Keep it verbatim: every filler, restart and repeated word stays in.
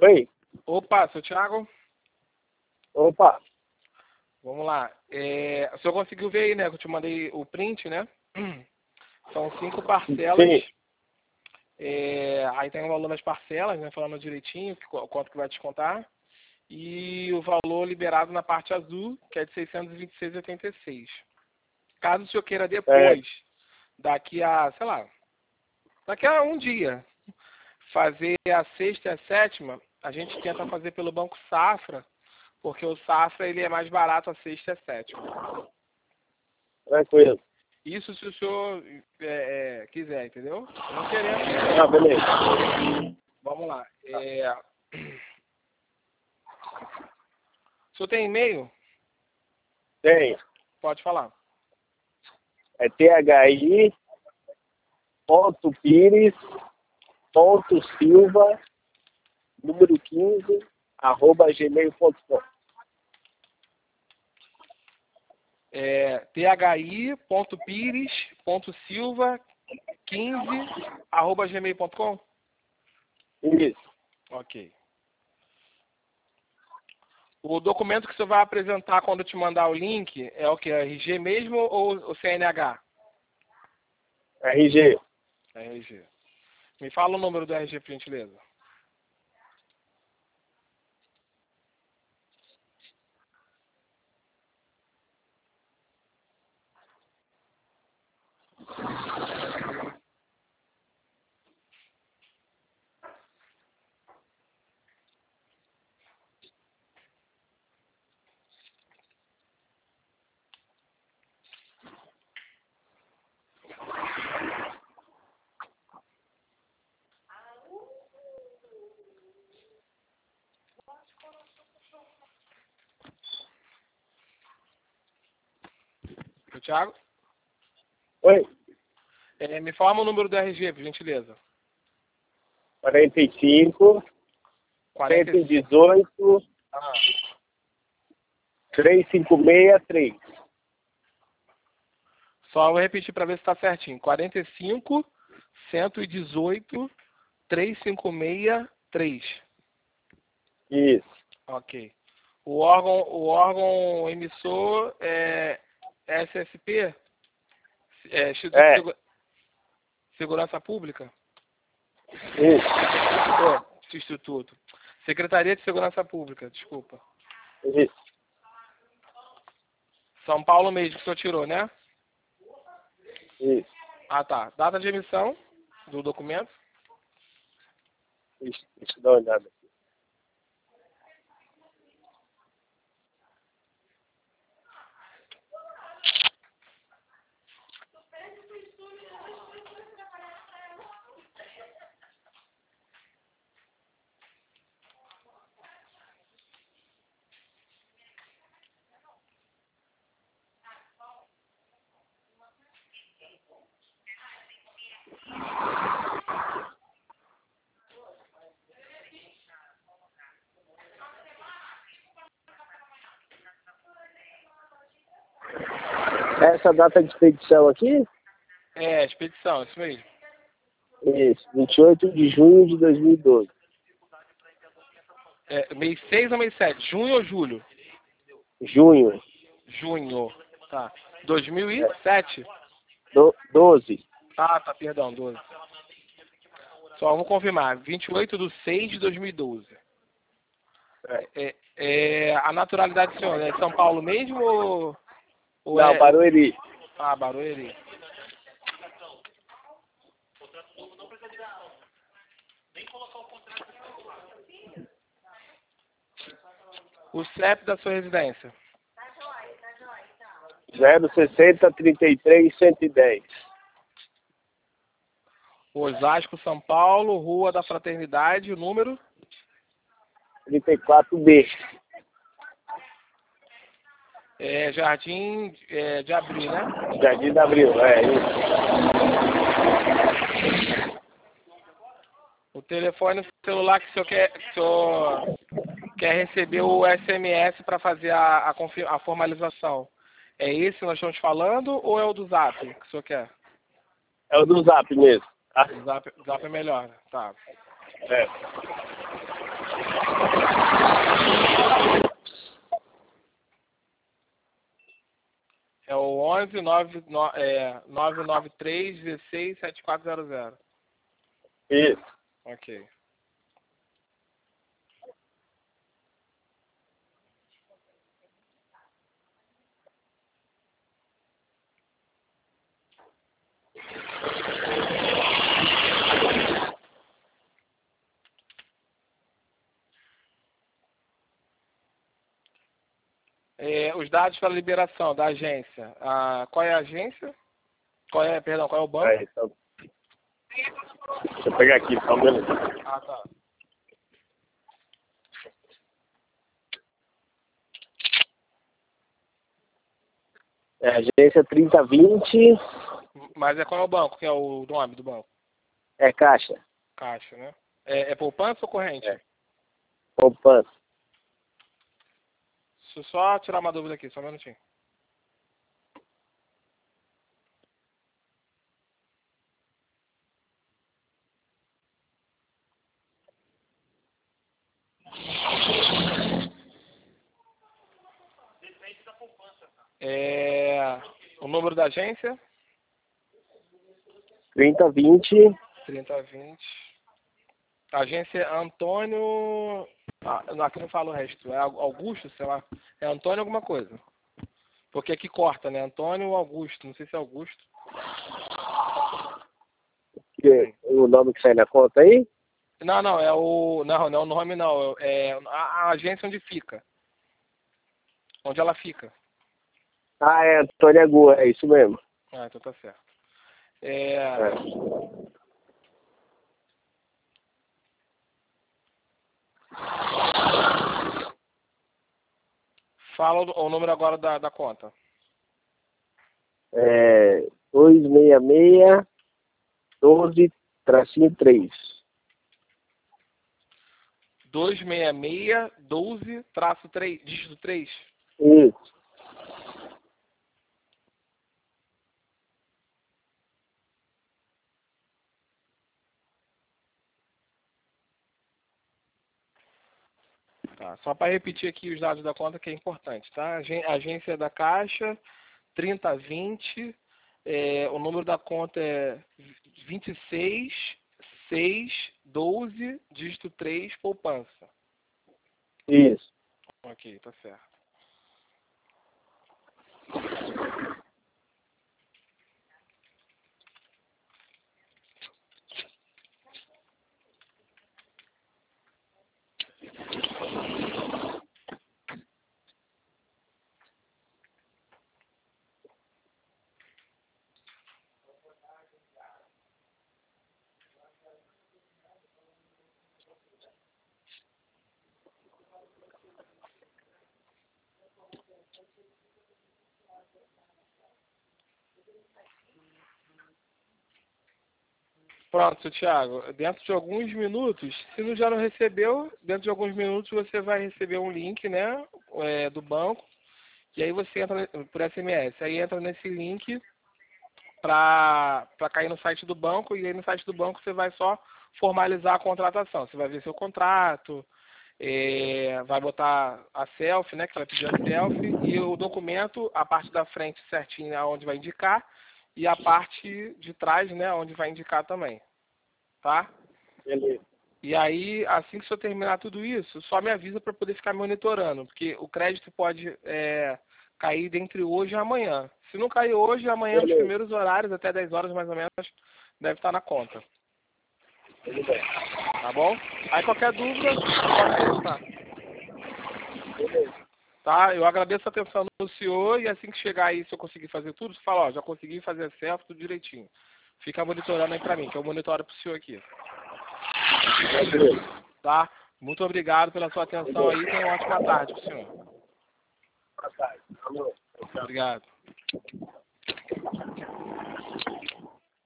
Oi. Opa, seu Thiago? Opa. Vamos lá. É, o senhor conseguiu ver aí, né? Que eu te mandei o print, né? São cinco parcelas. Sim. É, aí tem o valor das parcelas, né? Falando direitinho que, quanto que vai descontar. E o valor liberado na parte azul, que é de seiscentos e vinte e seis reais e oitenta e seis centavos. Caso o senhor queira depois, É. daqui a, sei lá, daqui a um dia, fazer a sexta e a sétima, a gente tenta fazer pelo Banco Safra, porque o Safra ele é mais barato a sexta e a sétima. Tranquilo. Isso se o senhor é, é, quiser, entendeu? Não querendo. Ah, beleza. Vamos lá. É... O senhor tem e-mail? Tem. Pode falar. É thi ponto pires ponto silva número quinze arroba gmail ponto com. É thi ponto pires ponto silva quinze arroba gmail ponto com. Isso. Ok. O documento que o senhor vai apresentar quando eu te mandar o link é o que? R G mesmo ou o C N H? R G. R G. Me fala o número do R G, por gentileza. Seu Thiago? Oi. É, me fala o número do R G, por gentileza. quarenta e cinco, quarenta cento e e cinco. dezoito, Ah, trezentos e cinquenta e três. só vou repetir para ver se está certinho. quarenta e cinco, cento e dezoito, trezentos e cinquenta e três. Isso. Ok. O órgão, o órgão emissor é S S P? É Instituto de É. Segu- Segurança Pública? Isso. Oh, Instituto. Secretaria de Segurança Pública, desculpa. Isso. São Paulo mesmo que o senhor tirou, né? Isso. Ah, tá. Data de emissão do documento? Isso. Deixa eu dar uma olhada. Essa data de expedição aqui? É, expedição, isso mesmo. Isso. vinte e oito de junho de dois mil e doze. É, mês seis ou mês sete? Junho ou julho? Junho. Junho. Tá. dois mil e sete? Do, doze. Ah, tá, perdão, doze. Só vamos confirmar. vinte e oito de seis de dois mil e doze. É. É, é, a naturalidade do senhor é São Paulo mesmo ou, ou Não, é... Barueri. Ah, Barueri. O C E P da sua residência? zero sessenta, trinta e três, cento e dez. Osasco, São Paulo, Rua da Fraternidade, o número? trinta e quatro B. É, Jardim é, de Abril, né? Jardim da Abril, é isso. O telefone celular que o senhor quer, que o senhor quer receber o S M S para fazer a, a, confir- a formalização. É esse que nós estamos falando ou é o do Zap que o senhor quer? É o do Zap mesmo. Tá? O Zap, o Zap é melhor, né? Tá. É. É o onze nove nove três um seis sete quatro zero zero. Isso. Ok. É, os dados para liberação da agência. Ah, qual é a agência? Qual é, perdão, qual é o banco? Aí, então. Deixa eu pegar aqui, só um minuto. Ah, tá. É agência trinta vinte, Mas é qual é o banco? Que é o nome do banco? é Caixa. Caixa, né? É, é poupança ou corrente? É. Poupança. Deixa eu só tirar uma dúvida aqui, só um minutinho. É, o número da agência? trinta vinte. trinta vinte. Agência Antônio... Ah, aqui não fala o resto. É Augusto, sei lá. É Antônio alguma coisa. Porque aqui corta, né? Antônio ou Augusto. Não sei se é Augusto. Que, o nome que sai na conta aí? Não, não. É o... Não, não é o nome, não. É a, a agência onde fica. Onde ela fica. Ah, é Antônio Agu, é isso mesmo. Ah, então tá certo. É... É. Fala o, o número agora da, da conta. É dois seis seis, doze, tracinho três. dois seis seis, doze, traço três, dígito três. Isso. Tá, só para repetir aqui os dados da conta que é importante, tá? Agen- Agência da Caixa, trinta vinte, é, o número da conta é vinte e seis, seis, doze, dígito três, poupança. Isso. Ok, tá certo. Pronto, Thiago. Dentro de alguns minutos, se não já não recebeu, dentro de alguns minutos você vai receber um link, né, é, do banco, e aí você entra por S M S. Aí entra nesse link para cair no site do banco, e aí no site do banco você vai só formalizar a contratação. Você vai ver seu contrato, é, vai botar a selfie, né, que ela pediu a selfie, e o documento, a parte da frente certinho, né, onde vai indicar, e a parte de trás, né, onde vai indicar também, tá? Beleza. E aí, assim que o senhor terminar tudo isso, só me avisa para poder ficar monitorando, porque o crédito pode é, cair dentre hoje e amanhã. Se não cair hoje, amanhã, nos Beleza. primeiros horários, até dez horas mais ou menos, deve estar na conta. Tudo bem. Tá bom? Aí qualquer dúvida, pode perguntar. Beleza. Tá? Eu agradeço a atenção do senhor, e assim que chegar aí, se eu conseguir fazer tudo, você fala, ó, já consegui fazer certo, tudo direitinho. Fica monitorando aí pra mim, que eu monitoro pro senhor aqui. Beleza. Tá? Muito obrigado pela sua atenção aí, tenha uma ótima tarde pro senhor. Boa tarde. Alô. Obrigado.